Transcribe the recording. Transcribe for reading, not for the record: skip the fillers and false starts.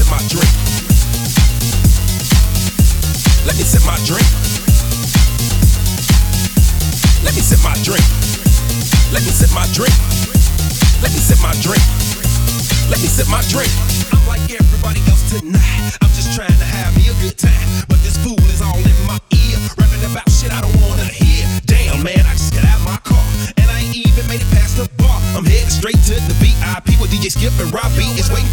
sip my drink. Let me sip my drink. Let me sip my drink. Let me sip my drink. Let me sip my drink. Let me sip my drink. I'm like everybody else tonight. I'm just trying to have me a good time. But this fool is all in my ear, rapping about shit I don't wanna hear. Damn, man, I just got out my car and I ain't even made it past the bar. I'm headed straight to the VIP with DJ Skip and Robbie. It's waiting